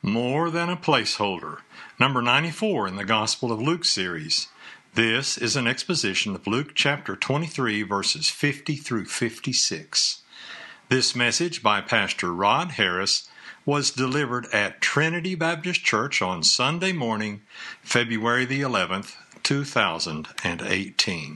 More than a placeholder. Number 94 in the Gospel of Luke series. This is an exposition of Luke chapter 23, verses 50 through 56. This message by Pastor Rod Harris was delivered at Trinity Baptist Church on Sunday morning, February the 11th, 2018.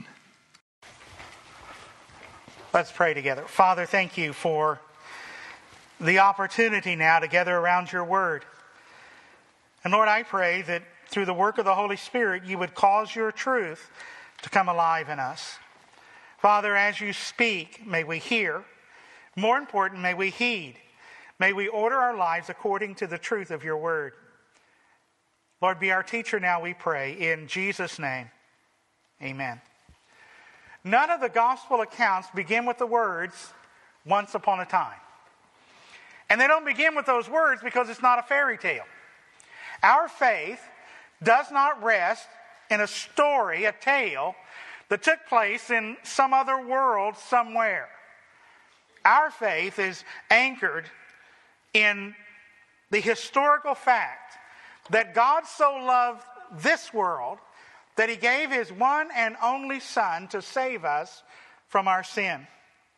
Let's pray together. Father, thank you for the opportunity now to gather around your word. And Lord, I pray that through the work of the Holy Spirit, you would cause your truth to come alive in us. Father, as you speak, may we hear. More important, may we heed. May we order our lives according to the truth of your word. Lord, be our teacher now, we pray. In Jesus' name, amen. None of the gospel accounts begin with the words, once upon a time. And they don't begin with those words because it's not a fairy tale. Our faith does not rest in a story, a tale, that took place in some other world somewhere. Our faith is anchored in the historical fact that God so loved this world that he gave his one and only Son to save us from our sin.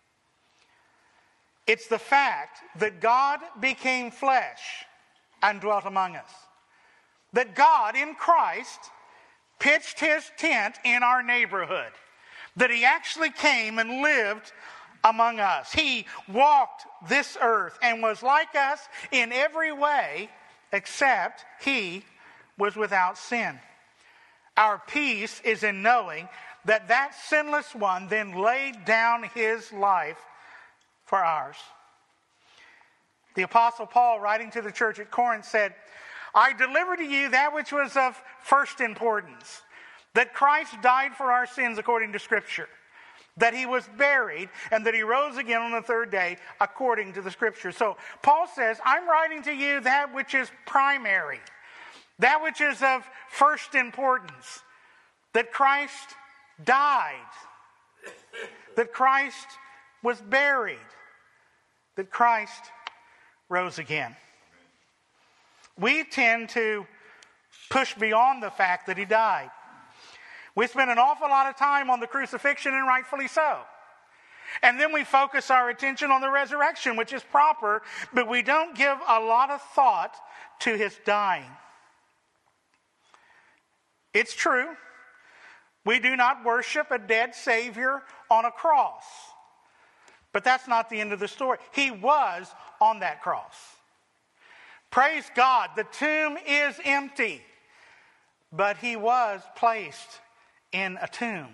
It's the fact that God became flesh and dwelt among us. That God in Christ pitched his tent in our neighborhood. That he actually came and lived among us. He walked this earth and was like us in every way except he was without sin. Our peace is in knowing that that sinless one then laid down his life for ours. The Apostle Paul, writing to the church at Corinth, said, I deliver to you that which was of first importance, that Christ died for our sins according to Scripture, that he was buried, and that he rose again on the third day according to the Scripture. So Paul says, I'm writing to you that which is primary, that which is of first importance, that Christ died, that Christ was buried, that Christ rose again. We tend to push beyond the fact that he died. We spend an awful lot of time on the crucifixion, and rightfully so. And then we focus our attention on the resurrection, which is proper, but we don't give a lot of thought to his dying. It's true. We do not worship a dead Savior on a cross. But that's not the end of the story. He was on that cross. Praise God, the tomb is empty, but he was placed in a tomb.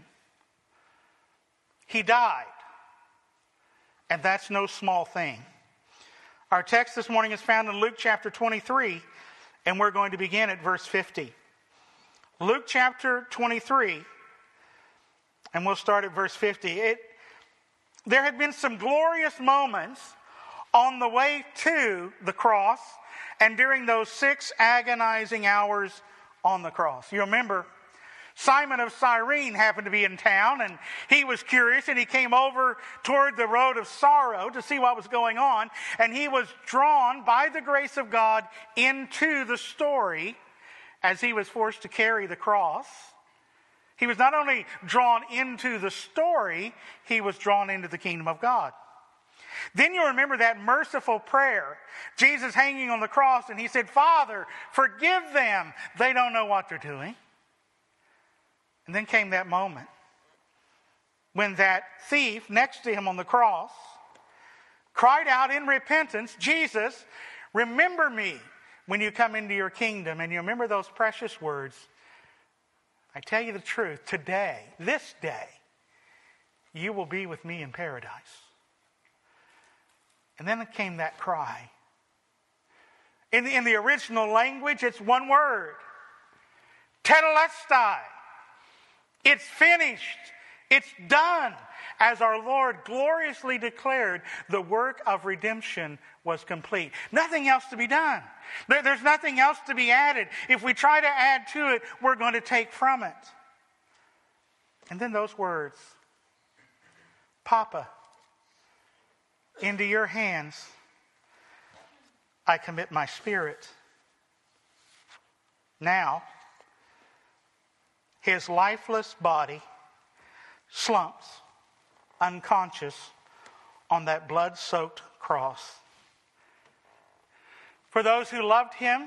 He died, and that's no small thing. Our text this morning is found in Luke chapter 23, and we're going to begin at verse 50. Luke chapter 23, and we'll start at verse 50. There had been some glorious moments on the way to the cross and during those 6 agonizing hours on the cross. You remember, Simon of Cyrene happened to be in town, and he was curious, and he came over toward the road of sorrow to see what was going on, and he was drawn by the grace of God into the story as he was forced to carry the cross. He was not only drawn into the story, he was drawn into the kingdom of God. Then you remember that merciful prayer. Jesus hanging on the cross, and he said, Father, forgive them. They don't know what they're doing. And then came that moment when that thief next to him on the cross cried out in repentance, Jesus, remember me when you come into your kingdom. And you remember those precious words. I tell you the truth, today, this day, you will be with me in paradise. And then came that cry. In the original language, it's one word. Tetelestai. It's finished. It's done. As our Lord gloriously declared, the work of redemption was complete. Nothing else to be done. There's nothing else to be added. If we try to add to it, we're going to take from it. And then those words, Papa, into your hands I commit my spirit. Now, his lifeless body slumps unconscious on that blood-soaked cross. For those who loved him,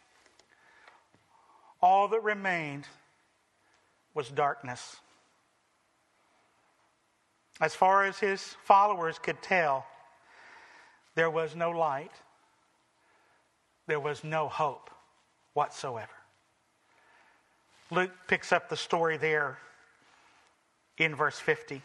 all that remained was darkness. As far as his followers could tell, there was no light. There was no hope whatsoever. Luke picks up the story there in verse 50.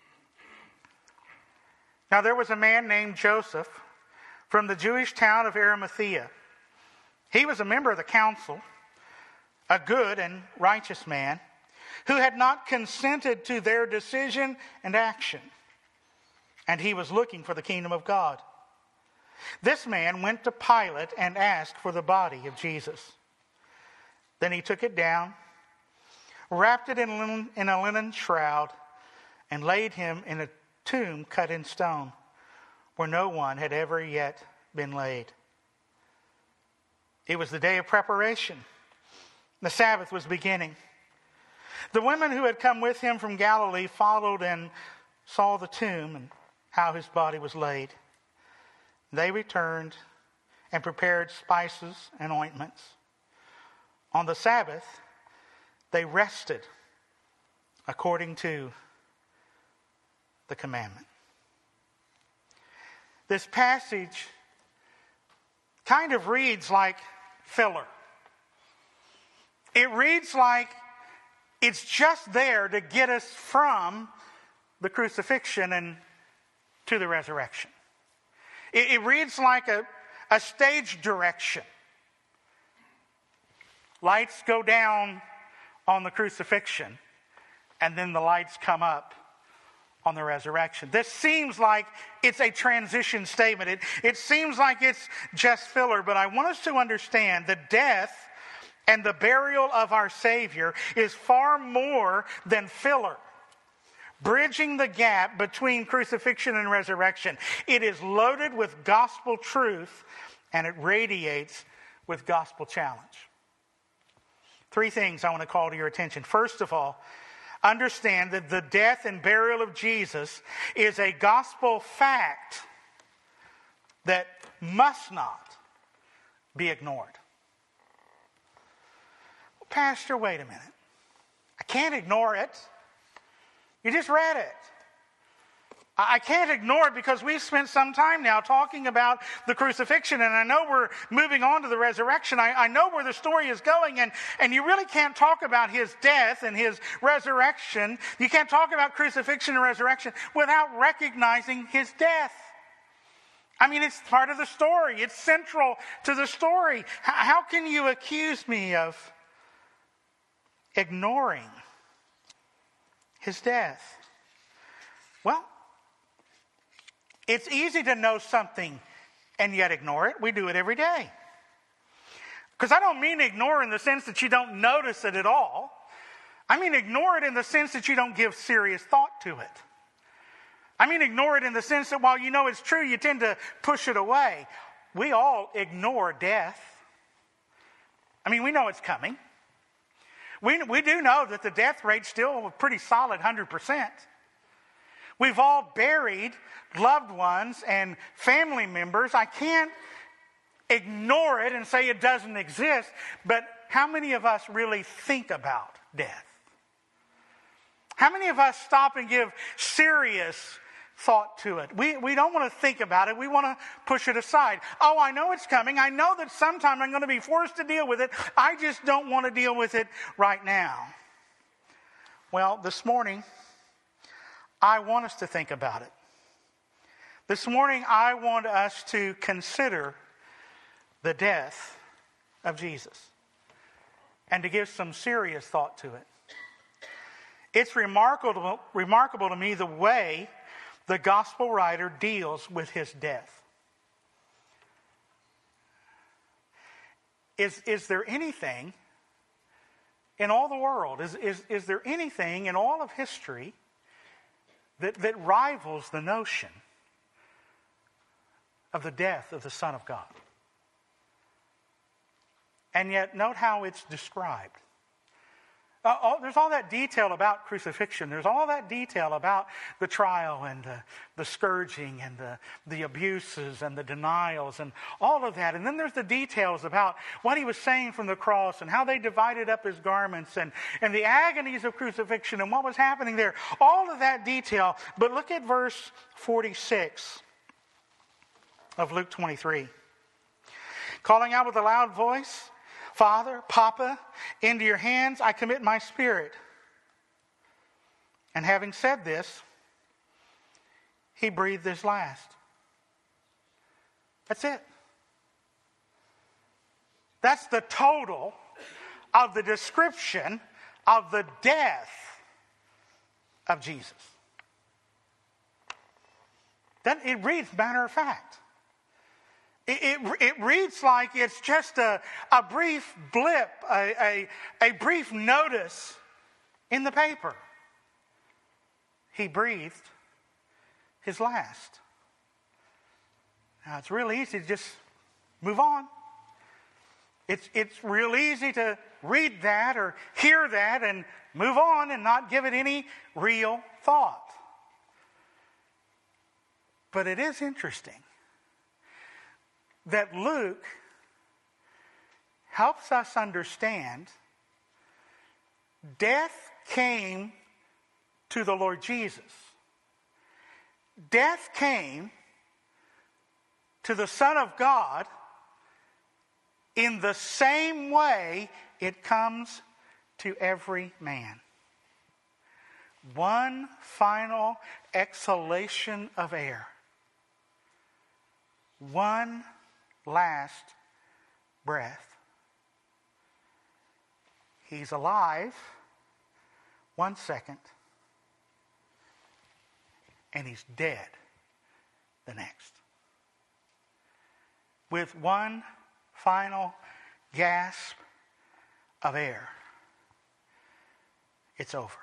Now there was a man named Joseph from the Jewish town of Arimathea. He was a member of the council, a good and righteous man, who had not consented to their decision and action. And he was looking for the kingdom of God. This man went to Pilate and asked for the body of Jesus. Then he took it down, wrapped it in a linen shroud, and laid him in a tomb cut in stone, where no one had ever yet been laid. It was the day of preparation. The Sabbath was beginning. The women who had come with him from Galilee followed and saw the tomb and how his body was laid. They returned and prepared spices and ointments. On the Sabbath, they rested according to the commandment. This passage kind of reads like filler. It reads like it's just there to get us from the crucifixion and to the resurrection. It reads like a stage direction. Lights go down on the crucifixion, and then the lights come up on the resurrection. This seems like it's a transition statement. It seems like it's just filler, but I want us to understand the death and the burial of our Savior is far more than filler, bridging the gap between crucifixion and resurrection. It is loaded with gospel truth, and it radiates with gospel challenge. Three things I want to call to your attention. First of all, understand that the death and burial of Jesus is a gospel fact that must not be ignored. Well, Pastor, wait a minute. I can't ignore it. You just read it. I can't ignore it because we've spent some time now talking about the crucifixion, and I know we're moving on to the resurrection. I know where the story is going, and you really can't talk about his death and his resurrection. You can't talk about crucifixion and resurrection without recognizing his death. I mean, it's part of the story. It's central to the story. How can you accuse me of ignoring his death? Well, it's easy to know something and yet ignore it. We do it every day. Because I don't mean ignore in the sense that you don't notice it at all. I mean ignore it in the sense that you don't give serious thought to it. I mean ignore it in the sense that while you know it's true, you tend to push it away. We all ignore death. I mean, we know it's coming. We do know that the death rate's still a pretty solid 100%. We've all buried loved ones and family members. I can't ignore it and say it doesn't exist, but how many of us really think about death? How many of us stop and give serious thought to it? We don't want to think about it. We want to push it aside. Oh, I know it's coming. I know that sometime I'm going to be forced to deal with it. I just don't want to deal with it right now. Well, this morning, I want us to think about it. This morning, I want us to consider the death of Jesus and to give some serious thought to it. It's remarkable to me the way the gospel writer deals with his death. Is there anything in all the world, is there anything in all of history that rivals the notion of the death of the Son of God? And yet, note how it's described. There's all that detail about crucifixion. There's all that detail about the trial and the scourging and the abuses and the denials and all of that. And then there's the details about what he was saying from the cross and how they divided up his garments and the agonies of crucifixion and what was happening there. All of that detail. But look at verse 46 of Luke 23. Calling out with a loud voice, Father, Papa, into your hands I commit my spirit. And having said this, he breathed his last. That's it. That's the total of the description of the death of Jesus. Then it reads matter of fact. It reads like it's just a brief blip, a brief notice in the paper. He breathed his last. Now, it's real easy to just move on. It's real easy to read that or hear that and move on and not give it any real thought. But it is interesting that Luke helps us understand death came to the Lord Jesus. Death came to the Son of God in the same way it comes to every man. One final exhalation of air. One last breath. He's alive 1 second, and he's dead the next. With one final gasp of air, it's over.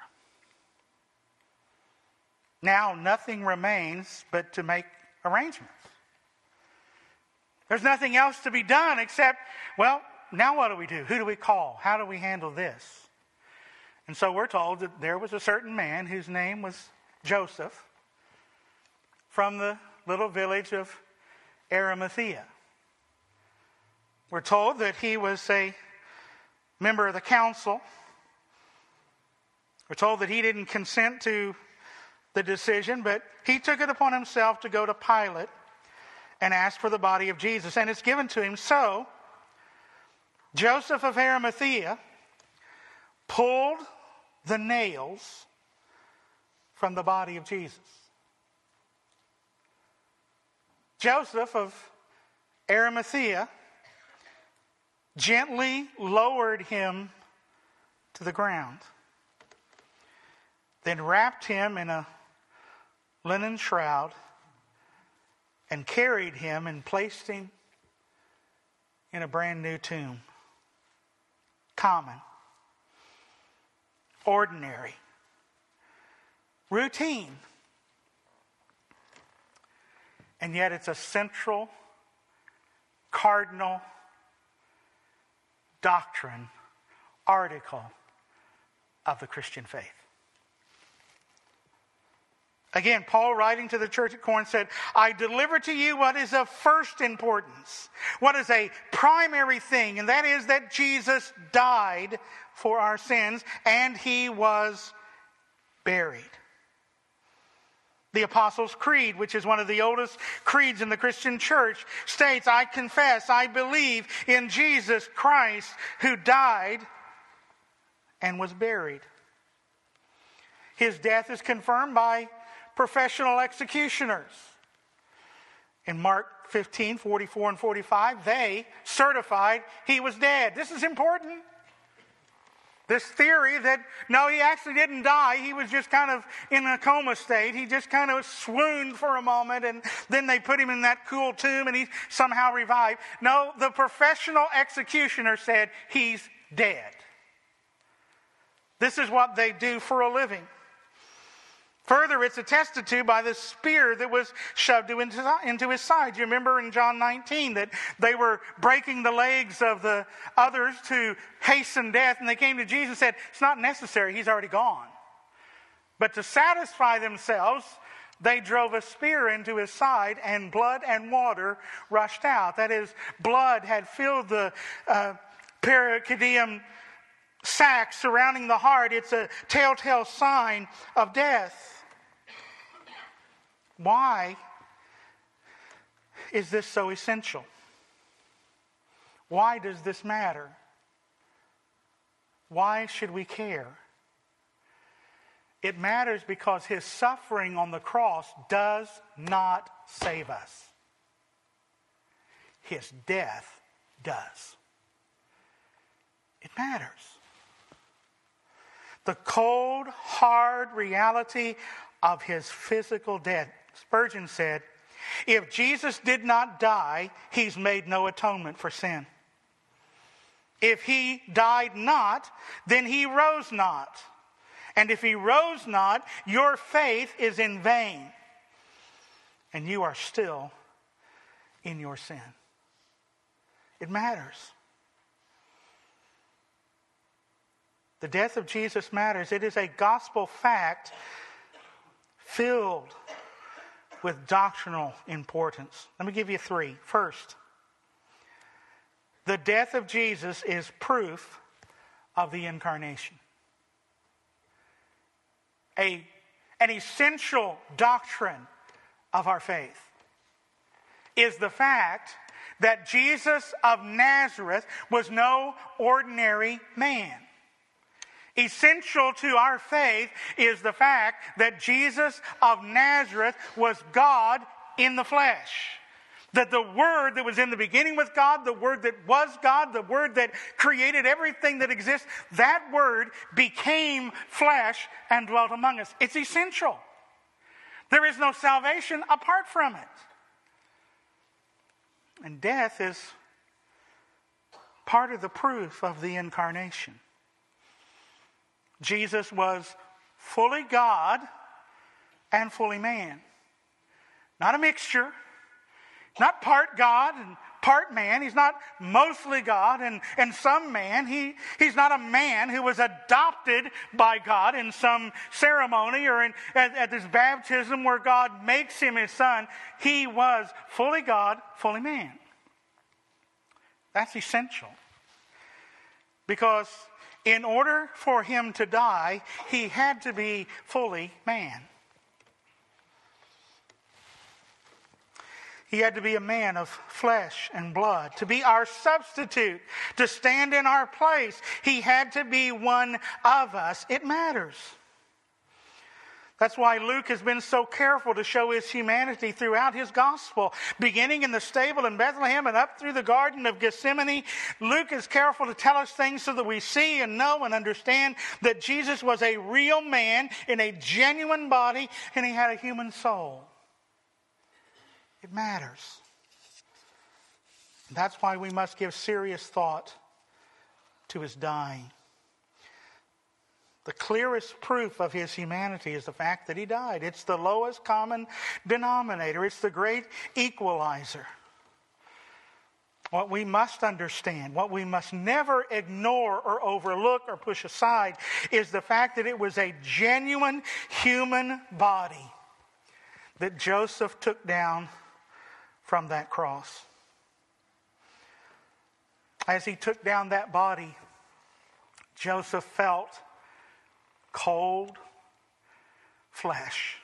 Now nothing remains but to make arrangements. There's nothing else to be done except, well, now what do we do? Who do we call? How do we handle this? And so we're told that there was a certain man whose name was Joseph from the little village of Arimathea. We're told that he was a member of the council. We're told that he didn't consent to the decision, but he took it upon himself to go to Pilate and ask for the body of Jesus, and it's given to him. So, Joseph of Arimathea pulled the nails from the body of Jesus. Joseph of Arimathea gently lowered him to the ground, then wrapped him in a linen shroud and carried him and placed him in a brand new tomb. Common, ordinary, routine. And yet it's a central, cardinal doctrine, article of the Christian faith. Again, Paul, writing to the church at Corinth, said, I deliver to you what is of first importance, what is a primary thing, and that is that Jesus died for our sins, and he was buried. The Apostles' Creed, which is one of the oldest creeds in the Christian church, states, I confess, I believe in Jesus Christ, who died and was buried. His death is confirmed by professional executioners. In Mark 15, 44 and 45, they certified he was dead. This is important. This theory that, no, he actually didn't die. He was just kind of in a coma state. He just kind of swooned for a moment, and then they put him in that cool tomb, and he somehow revived. No, the professional executioner said he's dead. This is what they do for a living. Further, it's attested to by the spear that was shoved into his side. You remember in John 19 that they were breaking the legs of the others to hasten death, and they came to Jesus and said, it's not necessary, he's already gone. But to satisfy themselves, they drove a spear into his side, and blood and water rushed out. That is, blood had filled the pericardium sac surrounding the heart. It's a telltale sign of death. Why is this so essential? Why does this matter? Why should we care? It matters because his suffering on the cross does not save us. His death does. It matters. The cold, hard reality of his physical death. Spurgeon said, if Jesus did not die, he's made no atonement for sin. If he died not, then he rose not. And if he rose not, your faith is in vain. And you are still in your sin. It matters. The death of Jesus matters. It is a gospel fact filled with doctrinal importance. Let me give you three. First, the death of Jesus is proof of the incarnation. An essential doctrine of our faith is the fact that Jesus of Nazareth was no ordinary man. Essential to our faith is the fact that Jesus of Nazareth was God in the flesh. That the Word that was in the beginning with God, the Word that was God, the Word that created everything that exists, that Word became flesh and dwelt among us. It's essential. There is no salvation apart from it. And death is part of the proof of the incarnation. Jesus was fully God and fully man. Not a mixture. Not part God and part man. He's not mostly God and some man. He's not a man who was adopted by God in some ceremony or at this baptism where God makes him his son. He was fully God, fully man. That's essential. Because in order for him to die, he had to be fully man. He had to be a man of flesh and blood, to be our substitute, to stand in our place. He had to be one of us. It matters. That's why Luke has been so careful to show his humanity throughout his gospel. Beginning in the stable in Bethlehem and up through the Garden of Gethsemane, Luke is careful to tell us things so that we see and know and understand that Jesus was a real man in a genuine body and he had a human soul. It matters. That's why we must give serious thought to his dying. The clearest proof of his humanity is the fact that he died. It's the lowest common denominator. It's the great equalizer. What we must understand, what we must never ignore or overlook or push aside is the fact that it was a genuine human body that Joseph took down from that cross. As he took down that body, Joseph felt cold flesh.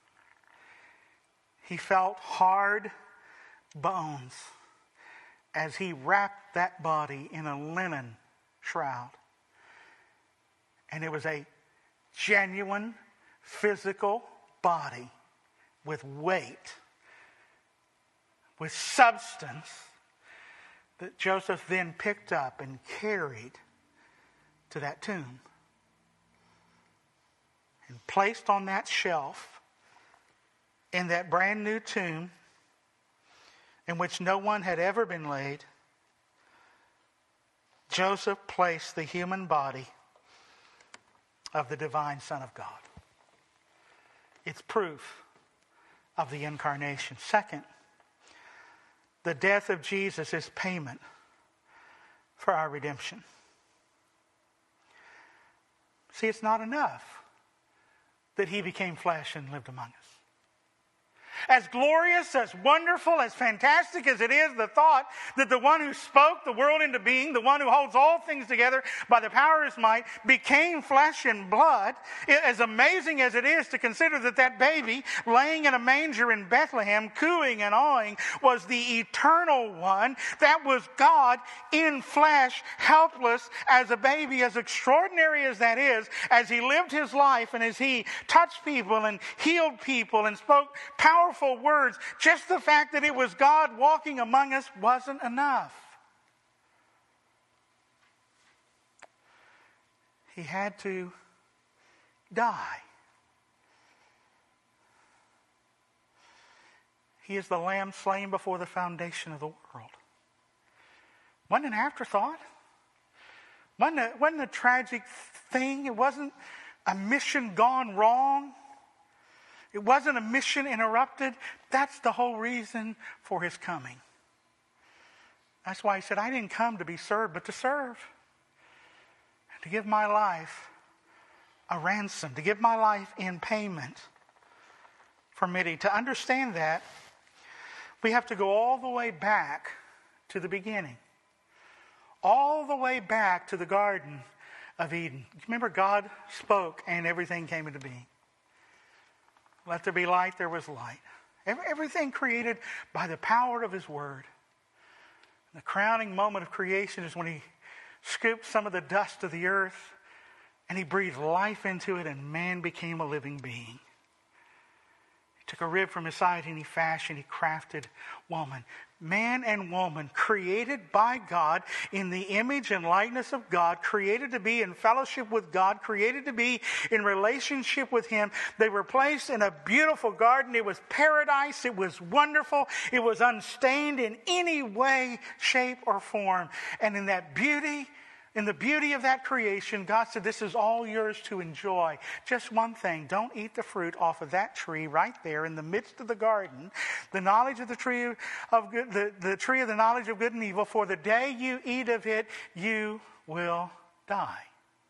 He felt hard bones as he wrapped that body in a linen shroud. And it was a genuine physical body with weight, with substance, that Joseph then picked up and carried to that tomb. And placed on that shelf in that brand new tomb in which no one had ever been laid, Joseph placed the human body of the divine Son of God. It's proof of the incarnation. Second, the death of Jesus is payment for our redemption. See, it's not enough that he became flesh and lived among us. As glorious, as wonderful, as fantastic as it is, the thought that the one who spoke the world into being, the one who holds all things together by the power of his might, became flesh and blood, as amazing as it is to consider that that baby laying in a manger in Bethlehem, cooing and awing, was the eternal one. That was God in flesh, helpless as a baby, as extraordinary as that is, as he lived his life and as he touched people and healed people and spoke powerful words. Just the fact that it was God walking among us wasn't enough. He had to die. He is the lamb slain before the foundation of the world. Wasn't an afterthought. Wasn't a tragic thing. It wasn't a mission gone wrong. It wasn't a mission interrupted. That's the whole reason for his coming. That's why he said, I didn't come to be served, but to serve. To give my life a ransom. To give my life in payment for many. To understand that, we have to go all the way back to the beginning. All the way back to the Garden of Eden. Remember, God spoke and everything came into being. Let there be light, there was light. Everything created by the power of his word. The crowning moment of creation is when he scooped some of the dust of the earth and he breathed life into it, and man became a living being. He took a rib from his side and he fashioned, he crafted woman. Man and woman, created by God in the image and likeness of God, created to be in fellowship with God, created to be in relationship with him. They were placed in a beautiful garden. It was paradise. It was wonderful. It was unstained in any way, shape, or form. And in that beauty, in the beauty of that creation, God said, this is all yours to enjoy. Just one thing, don't eat the fruit off of that tree right there in the midst of the garden. The knowledge of the tree of good, the tree of the knowledge of good and evil, for the day you eat of it, you will die.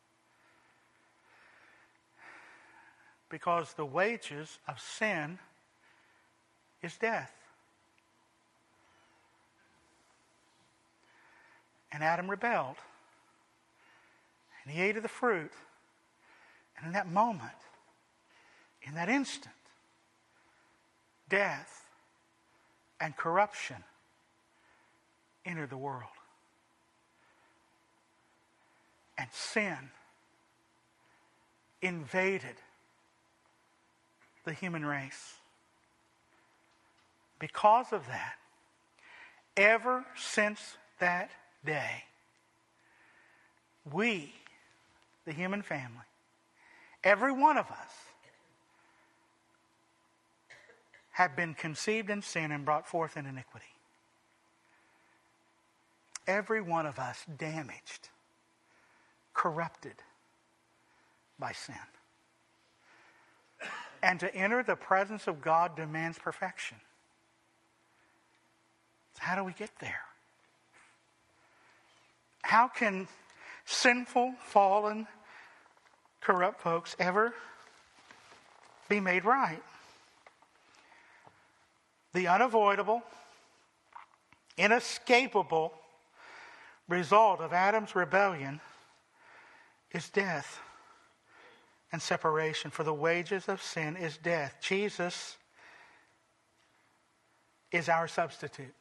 Because the wages of sin is death. And Adam rebelled. And he ate of the fruit. And in that moment, in that instant, death and corruption entered the world. And sin invaded the human race. Because of that, ever since that day, we, the human family, every one of us, have been conceived in sin and brought forth in iniquity. Every one of us damaged, corrupted by sin. And to enter the presence of God demands perfection. So how do we get there? How can sinful, fallen, corrupt folks ever be made right? The unavoidable, inescapable result of Adam's rebellion is death and separation. For the wages of sin is death. Jesus is our substitute.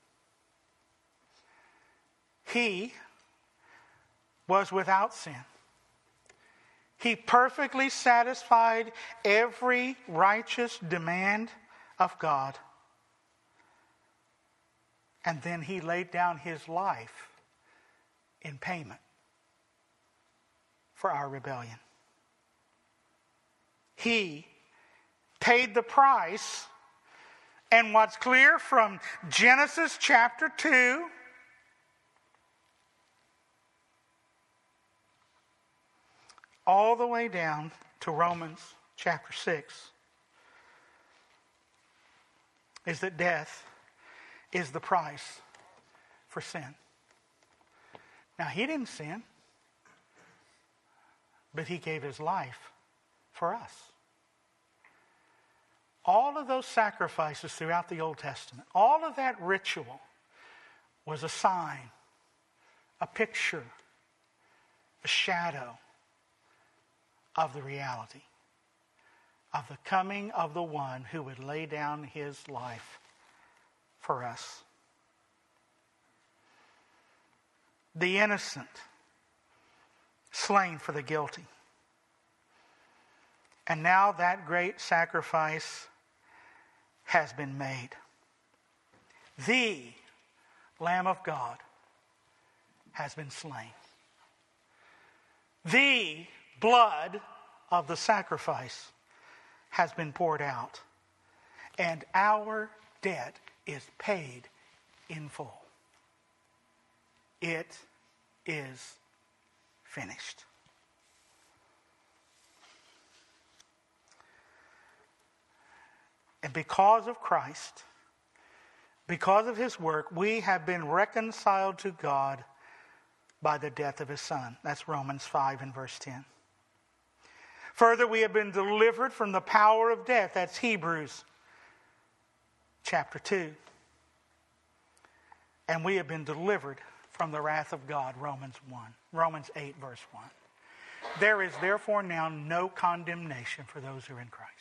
He was without sin. He perfectly satisfied every righteous demand of God. And then he laid down his life in payment for our rebellion. He paid the price. And what's clear from Genesis chapter 2 all the way down to Romans chapter 6 is that death is the price for sin. Now, he didn't sin, but he gave his life for us. All of those sacrifices throughout the Old Testament, all of that ritual was a sign, a picture, a shadow of the reality of the coming of the one who would lay down his life for us. The innocent slain for the guilty. And now that great sacrifice has been made. The Lamb of God has been slain. The blood of the sacrifice has been poured out. And our debt is paid in full. It is finished. And because of Christ, because of his work, we have been reconciled to God by the death of his Son. That's Romans 5 and verse 10. Further, we have been delivered from the power of death. That's Hebrews chapter 2. And we have been delivered from the wrath of God, Romans 8 verse 1. There is therefore now no condemnation for those who are in Christ.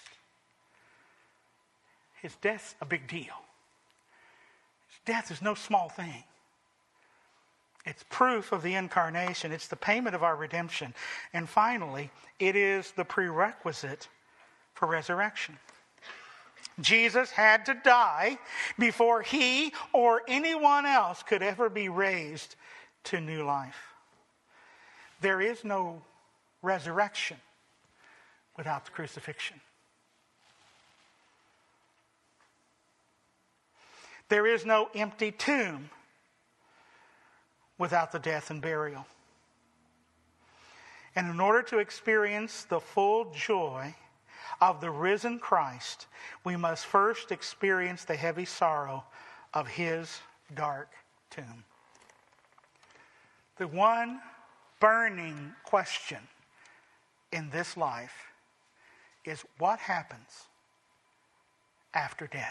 His death's a big deal. His death is no small thing. It's proof of the incarnation. It's the payment of our redemption. And finally, it is the prerequisite for resurrection. Jesus had to die before he or anyone else could ever be raised to new life. There is no resurrection without the crucifixion. There is no empty tomb without the death and burial. And in order to experience the full joy of the risen Christ, we must first experience the heavy sorrow of his dark tomb. The one burning question in this life is what happens after death?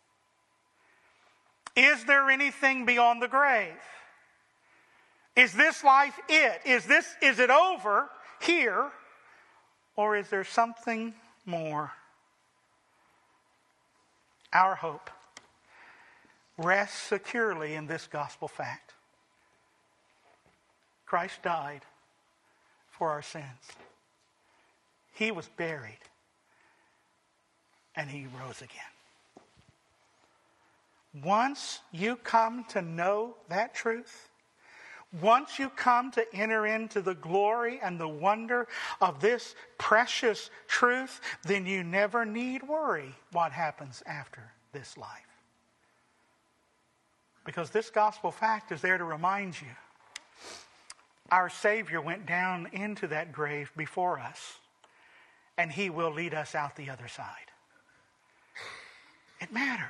Is there anything beyond the grave? Is this life it? Is it over here? Or is there something more? Our hope rests securely in this gospel fact. Christ died for our sins. He was buried. And he rose again. Once you come to know that truth, once you come to enter into the glory and the wonder of this precious truth, then you never need worry what happens after this life. Because this gospel fact is there to remind you, our Savior went down into that grave before us, and he will lead us out the other side. It matters.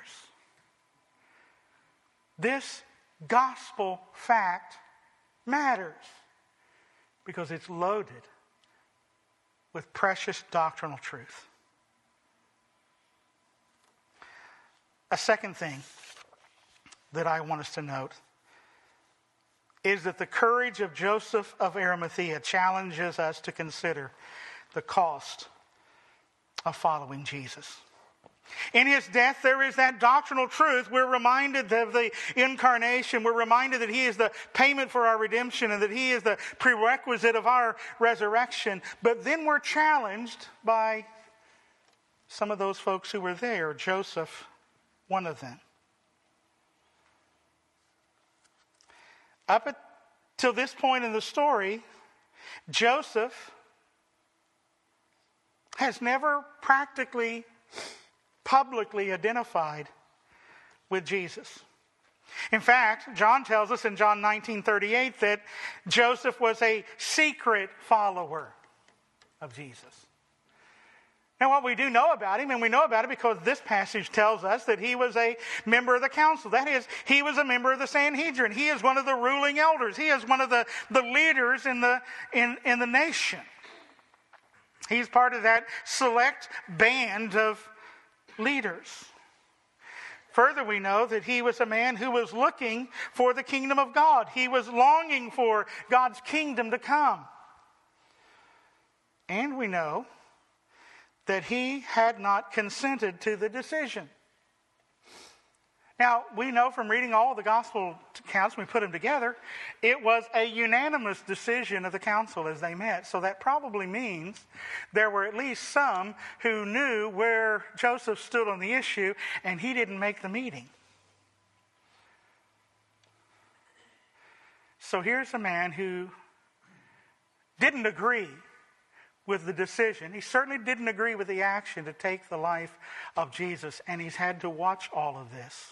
This gospel fact matters because it's loaded with precious doctrinal truth. A second thing that I want us to note is that the courage of Joseph of Arimathea challenges us to consider the cost of following Jesus. In his death, there is that doctrinal truth. We're reminded of the incarnation. We're reminded that he is the payment for our redemption and that he is the prerequisite of our resurrection. But then we're challenged by some of those folks who were there. Joseph, one of them. Up till this point in the story, Joseph has never practically publicly identified with Jesus. In fact, John tells us in John 19:38 that Joseph was a secret follower of Jesus. Now, what we do know about him, and we know about it because this passage tells us that he was a member of the council. That is, he was a member of the Sanhedrin. He is one of the ruling elders. He is one of the leaders in the nation. He's part of that select band of leaders. Further, we know that he was a man who was looking for the kingdom of God. He was longing for God's kingdom to come. And we know that he had not consented to the decision. Now, we know from reading all of the gospel accounts, we put them together, it was a unanimous decision of the council as they met. So that probably means there were at least some who knew where Joseph stood on the issue, and he didn't make the meeting. So here's a man who didn't agree with the decision. He certainly didn't agree with the action to take the life of Jesus, and he's had to watch all of this.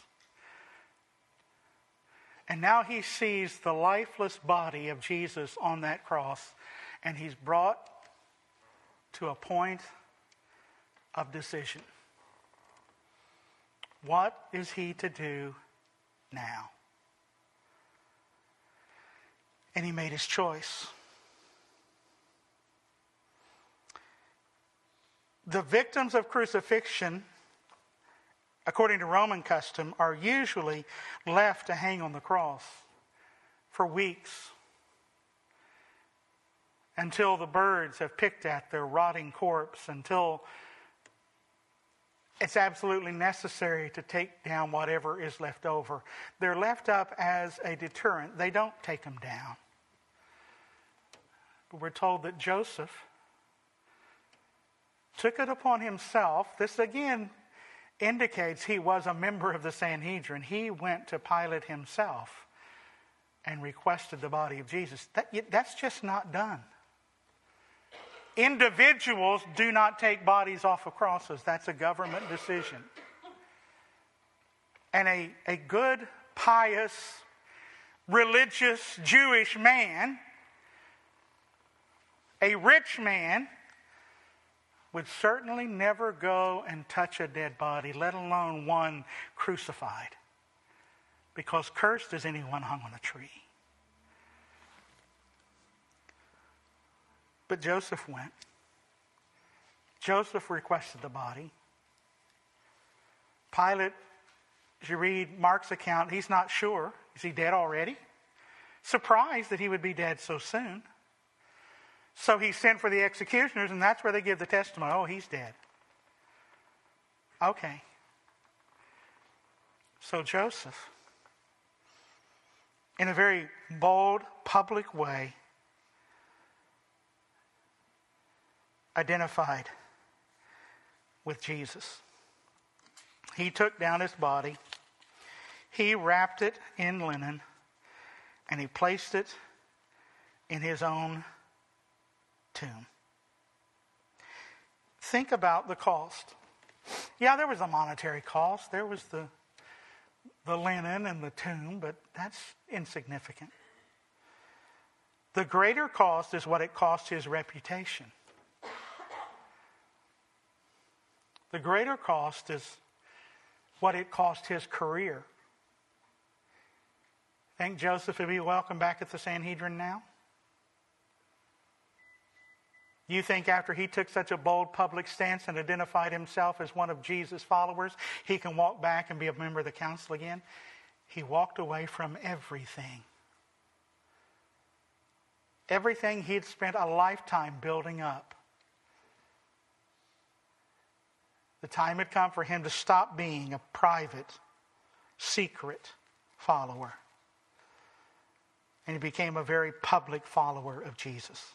And now he sees the lifeless body of Jesus on that cross, and he's brought to a point of decision. What is he to do now? And he made his choice. The victims of crucifixion, according to Roman custom, are usually left to hang on the cross for weeks until the birds have picked at their rotting corpse, until it's absolutely necessary to take down whatever is left over. They're left up as a deterrent. They don't take them down. But we're told that Joseph took it upon himself. This again indicates he was a member of the Sanhedrin. He went to Pilate himself and requested the body of Jesus. That's just not done. Individuals do not take bodies off of crosses. That's a government decision. And a good, pious, religious, Jewish man, a rich man, would certainly never go and touch a dead body, let alone one crucified. Because cursed is anyone hung on a tree. But Joseph went. Joseph requested the body. Pilate, as you read Mark's account, he's not sure. Is he dead already? Surprised that he would be dead so soon. So he sent for the executioners, and that's where they give the testimony. Oh, he's dead. Okay. So Joseph, in a very bold, public way, identified with Jesus. He took down his body, he wrapped it in linen, and he placed it in his own tomb. Think about the cost. Yeah, there was a monetary cost. There was the linen and the tomb, but that's insignificant. The greater cost is what it cost his reputation. The greater cost is what it cost his career. Think Joseph would be welcome back at the Sanhedrin now? You think after he took such a bold public stance and identified himself as one of Jesus' followers, he can walk back and be a member of the council again? He walked away from everything. Everything he'd spent a lifetime building up. The time had come for him to stop being a private, secret follower. And he became a very public follower of Jesus.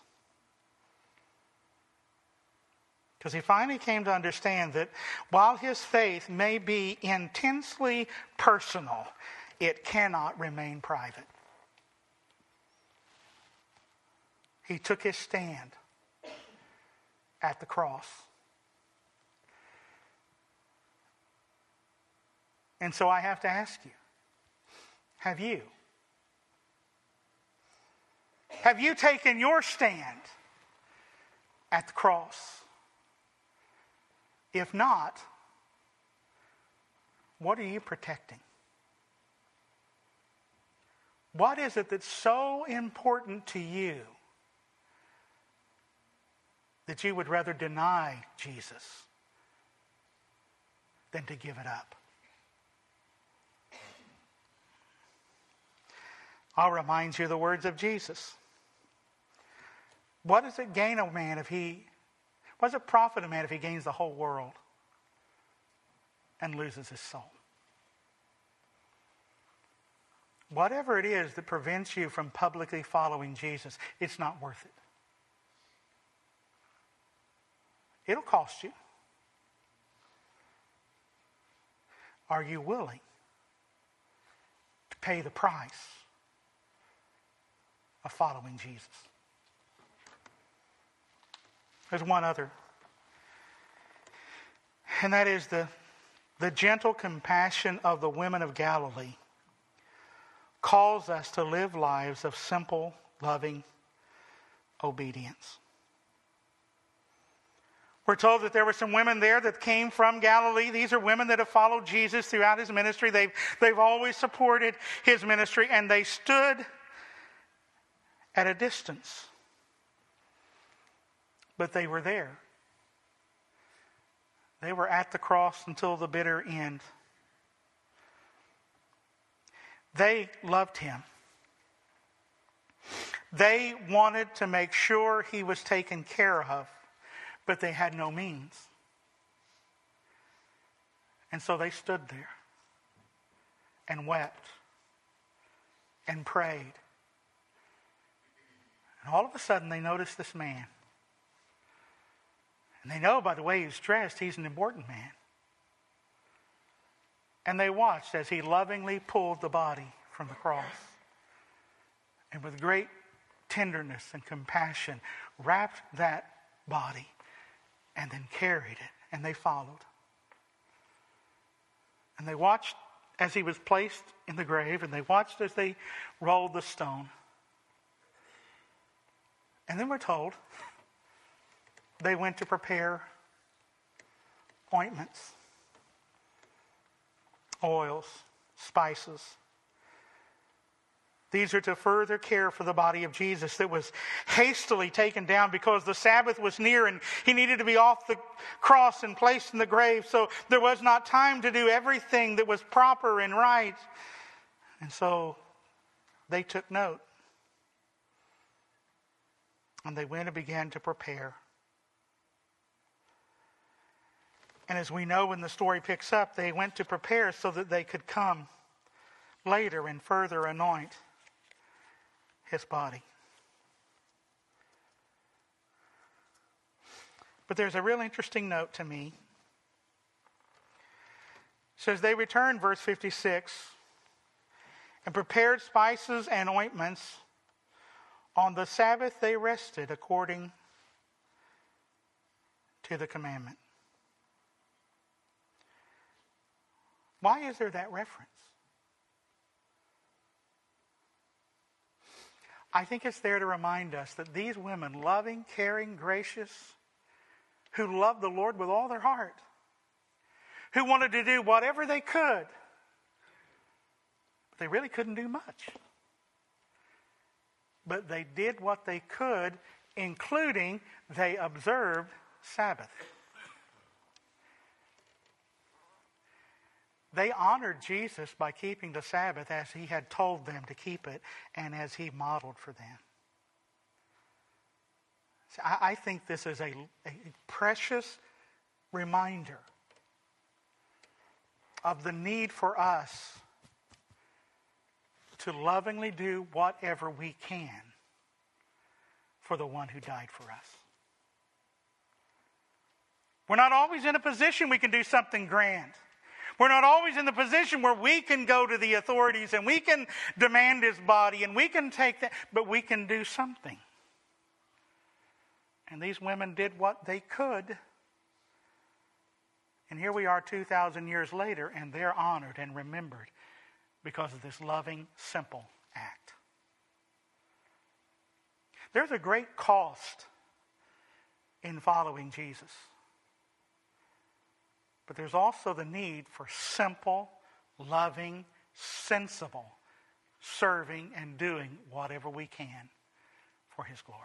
Because he finally came to understand that while his faith may be intensely personal, it cannot remain private. He took his stand at the cross. And so I have to ask you, have you? Have you taken your stand at the cross? If not, what are you protecting? What is it that's so important to you that you would rather deny Jesus than to give it up? I'll remind you of the words of Jesus. What does it gain a man what does it profit a man if he gains the whole world and loses his soul? Whatever it is that prevents you from publicly following Jesus, it's not worth it. It'll cost you. Are you willing to pay the price of following Jesus? There's one other. And that is the gentle compassion of the women of Galilee calls us to live lives of simple, loving obedience. We're told that there were some women there that came from Galilee. These are women that have followed Jesus throughout his ministry. They've always supported his ministry, and they stood at a distance. But they were there. They were at the cross until the bitter end. They loved him. They wanted to make sure he was taken care of, but they had no means. And so they stood there and wept and prayed. And all of a sudden they noticed this man. And they know by the way he's dressed, he's an important man. And they watched as he lovingly pulled the body from the cross. And with great tenderness and compassion, wrapped that body and then carried it. And they followed. And they watched as he was placed in the grave, and they watched as they rolled the stone. And then we're told they went to prepare ointments, oils, spices. These are to further care for the body of Jesus that was hastily taken down because the Sabbath was near and he needed to be off the cross and placed in the grave. So there was not time to do everything that was proper and right. And so they took note. And they went and began to prepare. And as we know when the story picks up, they went to prepare so that they could come later and further anoint his body. But there's a real interesting note to me. It says they returned, verse 56, and prepared spices and ointments. On the Sabbath they rested according to the commandment. Why is there that reference? I think it's there to remind us that these women, loving, caring, gracious, who loved the Lord with all their heart, who wanted to do whatever they could, but they really couldn't do much. But they did what they could, including they observed Sabbath. They honored Jesus by keeping the Sabbath as he had told them to keep it and as he modeled for them. So I think this is a precious reminder of the need for us to lovingly do whatever we can for the one who died for us. We're not always in a position we can do something grand. We're not always in the position where we can go to the authorities and we can demand his body and we can take that, but we can do something. And these women did what they could. And here we are 2,000 years later, and they're honored and remembered because of this loving, simple act. There's a great cost in following Jesus. But there's also the need for simple, loving, sensible serving and doing whatever we can for His glory.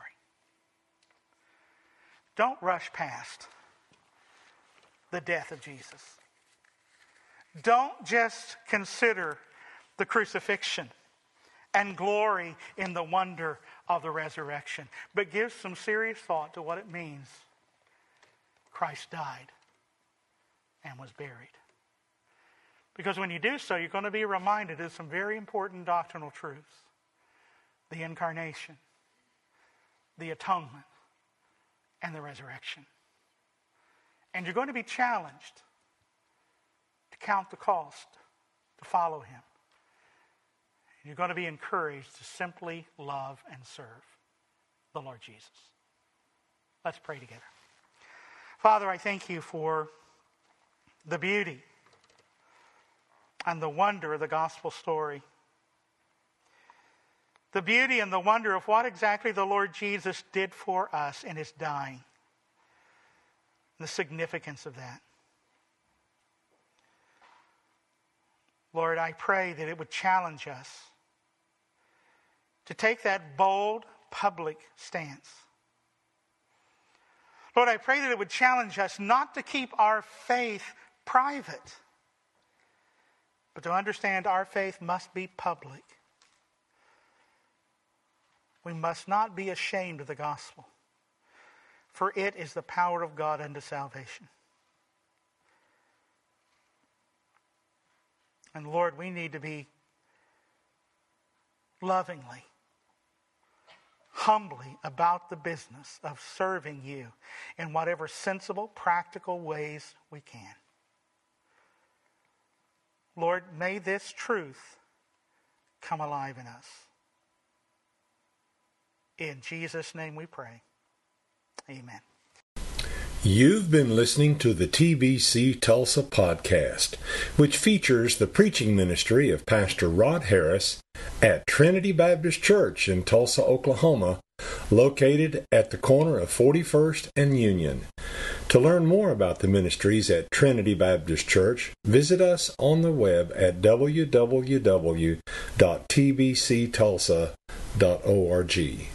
Don't rush past the death of Jesus. Don't just consider the crucifixion and glory in the wonder of the resurrection, but give some serious thought to what it means Christ died and was buried. Because when you do so, you're going to be reminded of some very important doctrinal truths. The incarnation, the atonement, and the resurrection. And you're going to be challenged to count the cost, to follow Him. You're going to be encouraged to simply love and serve the Lord Jesus. Let's pray together. Father, I thank You for the beauty and the wonder of the gospel story. The beauty and the wonder of what exactly the Lord Jesus did for us in His dying. The significance of that. Lord, I pray that it would challenge us to take that bold public stance. Lord, I pray that it would challenge us not to keep our faith private, but to understand our faith must be public. We must not be ashamed of the gospel, for it is the power of God unto salvation. And Lord, we need to be lovingly, humbly about the business of serving You in whatever sensible, practical ways we can. Lord, may this truth come alive in us. In Jesus' name we pray. Amen. You've been listening to the TBC Tulsa podcast, which features the preaching ministry of Pastor Rod Harris at Trinity Baptist Church in Tulsa, Oklahoma, located at the corner of 41st and Union. To learn more about the ministries at Trinity Baptist Church, visit us on the web at www.tbctulsa.org.